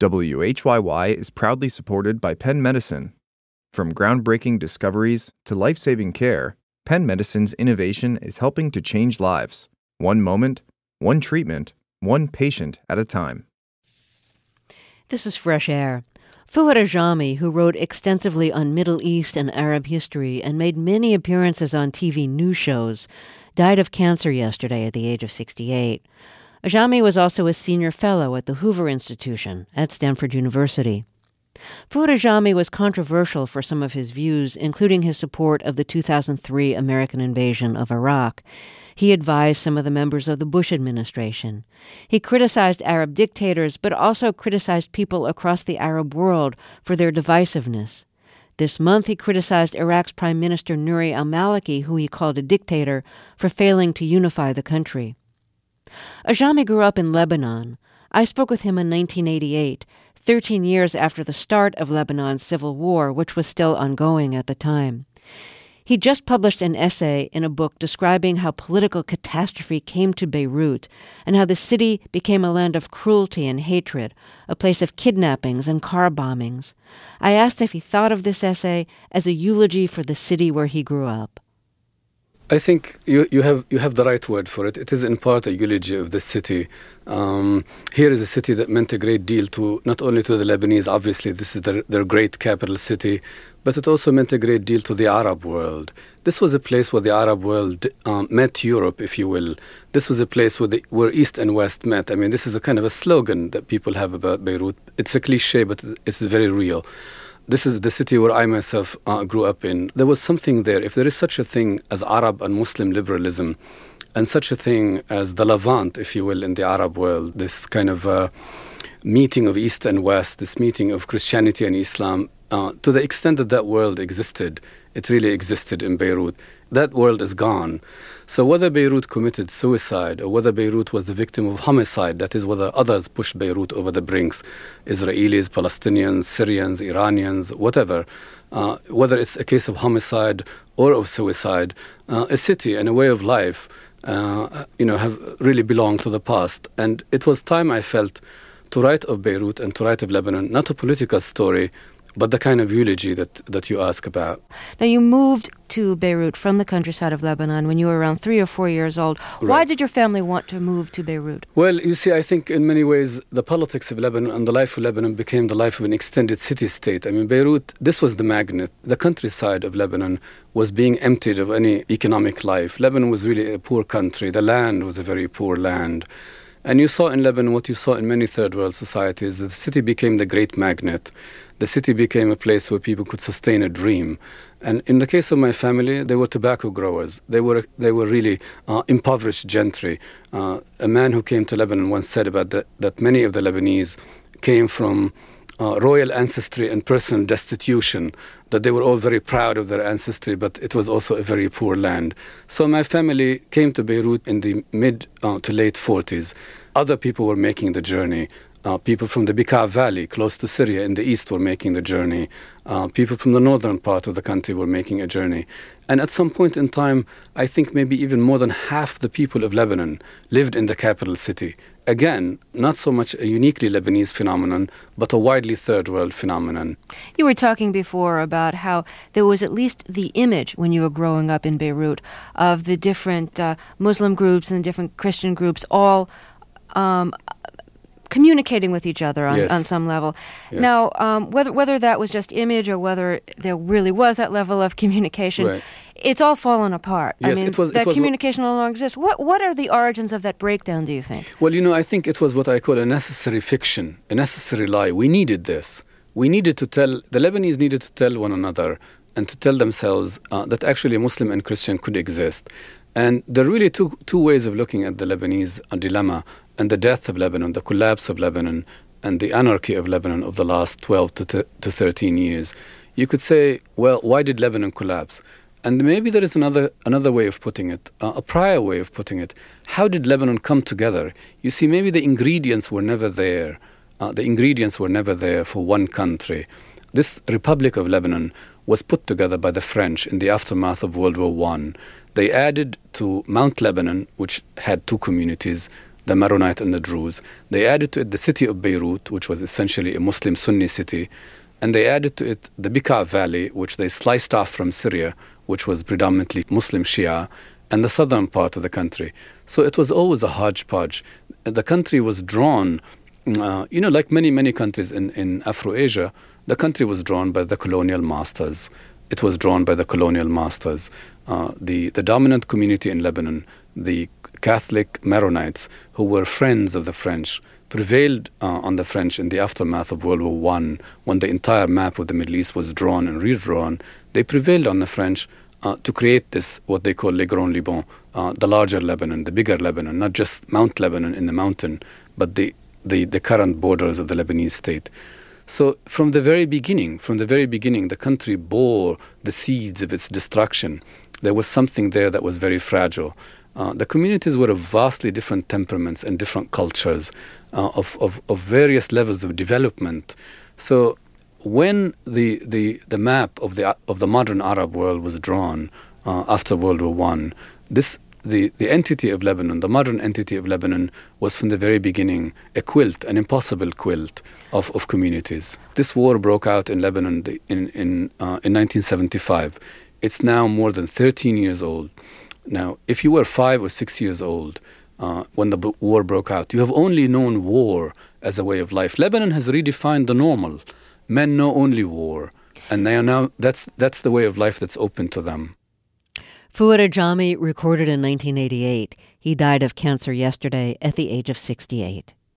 WHYY is proudly supported by Penn Medicine. From groundbreaking discoveries to life-saving care, Penn Medicine's innovation is helping to change lives. One moment, one treatment, one patient at a time. This is Fresh Air. Fouad Ajami, who wrote extensively on Middle East and Arab history and made many appearances on TV news shows, died of cancer yesterday at the age of 68. Ajami was also a senior fellow at the Hoover Institution at Stanford University. Fouad Ajami was controversial for some of his views, including his support of the 2003 American invasion of Iraq. He advised some of the members of the Bush administration. He criticized Arab dictators, but also criticized people across the Arab world for their divisiveness. This month, he criticized Iraq's Prime Minister Nouri al-Maliki, who he called a dictator, for failing to unify the country. Ajami grew up in Lebanon. I spoke with him in 1988, 13 years after the start of Lebanon's civil war, which was still ongoing at the time. He just published an essay in a book describing how political catastrophe came to Beirut and how the city became a land of cruelty and hatred, a place of kidnappings and car bombings. I asked if he thought of this essay as a eulogy for the city where he grew up. I think you have the right word for it. It is in part a eulogy of the city. Here is a city that meant a great deal to not only to the Lebanese, obviously this is their great capital city, but it also meant a great deal to the Arab world. This was a place where the Arab world met Europe, if you will. This was a place where East and West met. I mean, this is a kind of a slogan that people have about Beirut. It's a cliche, but it's very real. This is the city where I myself grew up in. There was something there. If there is such a thing as Arab and Muslim liberalism, and such a thing as the Levant, if you will, in the Arab world, this kind of meeting of East and West, this meeting of Christianity and Islam, to the extent that that world existed, it really existed in Beirut. That world is gone. So whether Beirut committed suicide or whether Beirut was the victim of homicide, that is, whether others pushed Beirut over the brinks, Israelis, Palestinians, Syrians, Iranians, whatever, whether it's a case of homicide or of suicide, a city and a way of life, have really belonged to the past. And it was time, I felt, to write of Beirut and to write of Lebanon, not a political story, but the kind of eulogy that you ask about. Now, you moved to Beirut from the countryside of Lebanon when you were around 3 or 4 years old. Right. Why did your family want to move to Beirut? Well, you see, I think in many ways the politics of Lebanon and the life of Lebanon became the life of an extended city-state. I mean, Beirut, this was the magnet. The countryside of Lebanon was being emptied of any economic life. Lebanon was really a poor country. The land was a very poor land. And you saw in Lebanon what you saw in many third world societies, that the city became the great magnet. The city became a place where people could sustain a dream. And in the case of my family, they were tobacco growers. They were really impoverished gentry. A man who came to Lebanon once said about that many of the Lebanese came from royal ancestry and personal destitution, that they were all very proud of their ancestry, but it was also a very poor land. So my family came to Beirut in the mid to late 40s. Other people were making the journey. People from the Bekaa Valley, close to Syria in the east, were making the journey. People from the northern part of the country were making a journey. And at some point in time, I think maybe even more than half the people of Lebanon lived in the capital city. Again, not so much a uniquely Lebanese phenomenon, but a widely third world phenomenon. You were talking before about how there was at least the image when you were growing up in Beirut of the different Muslim groups and different Christian groups all communicating with each other on some level. Yes. Now, whether that was just image or whether there really was that level of communication, right. It's all fallen apart. Yes, I mean, that communication no longer exists. What are the origins of that breakdown, do you think? Well, I think it was what I call a necessary fiction, a necessary lie. We needed this. The Lebanese needed to tell one another and to tell themselves that actually Muslim and Christian could exist. And there are really two ways of looking at the Lebanese dilemma and the death of Lebanon, the collapse of Lebanon, and the anarchy of Lebanon of the last 12 to 13 years. You could say, well, why did Lebanon collapse? And maybe there is another way of putting it, a prior way of putting it. How did Lebanon come together? You see, maybe the ingredients were never there. The ingredients were never there for one country. This Republic of Lebanon was put together by the French in the aftermath of World War I. They added to Mount Lebanon, which had two communities, the Maronite and the Druze. They added to it the city of Beirut, which was essentially a Muslim Sunni city, and they added to it the Bekaa Valley, which they sliced off from Syria, which was predominantly Muslim Shia, and the southern part of the country. So it was always a hodgepodge. The country was drawn, like many countries in Afro-Asia, the country was drawn by the colonial masters. It was drawn by the colonial masters. The dominant community in Lebanon, the Catholic Maronites, who were friends of the French, prevailed on the French in the aftermath of World War I, when the entire map of the Middle East was drawn and redrawn. They prevailed on the French to create this, what they call Le Grand Liban, the larger Lebanon, the bigger Lebanon, not just Mount Lebanon in the mountain, but the current borders of the Lebanese state. So from the very beginning, the country bore the seeds of its destruction. There was something there that was very fragile. The communities were of vastly different temperaments and different cultures, of various levels of development. So when the map of the modern Arab world was drawn after World War I, the entity of Lebanon, the modern entity of Lebanon, was from the very beginning a quilt, an impossible quilt of communities. This war broke out in Lebanon in 1975. It's now more than 13 years old. Now, if you were 5 or 6 years old when the war broke out, you have only known war as a way of life. Lebanon has redefined the normal. Men know only war, and they are now that's the way of life that's open to them. Fouad Ajami recorded in 1988. He died of cancer yesterday at the age of 68.